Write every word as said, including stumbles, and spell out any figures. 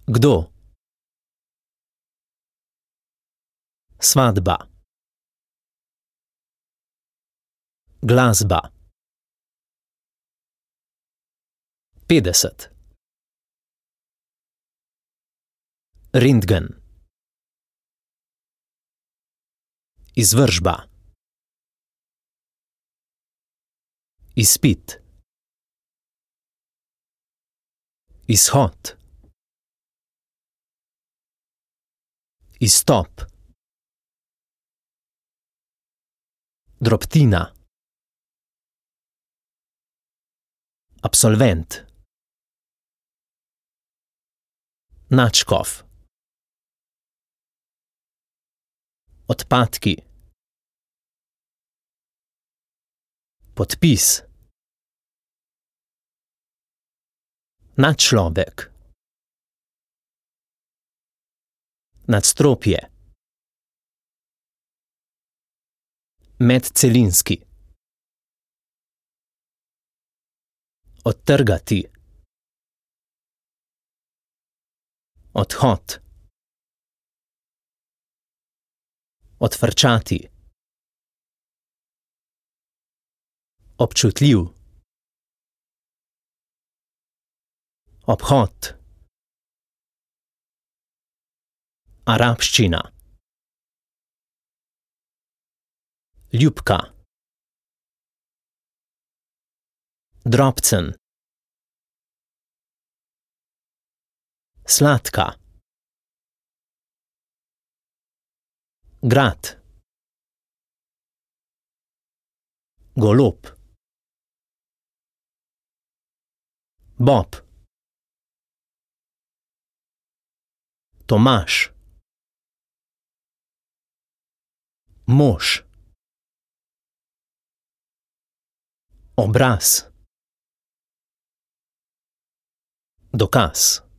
Kdo? Svatba. Glasba. Petdeset. Rentgen. Izvršba. Izpit. Izhod. Izstop. Drobtina. Absolvent. Nadškof. Odpadki. Podpis. Nadčlovek. Nadstropje. Medcelinski. Odtrgati. Odhod. Odfrčati. Občutljiv. Obhod. Arabščina. Ljubka. Drobcen. Sladka. Grad. Golob. Bob. Tomaž. Mož. Obraz. Dokaz.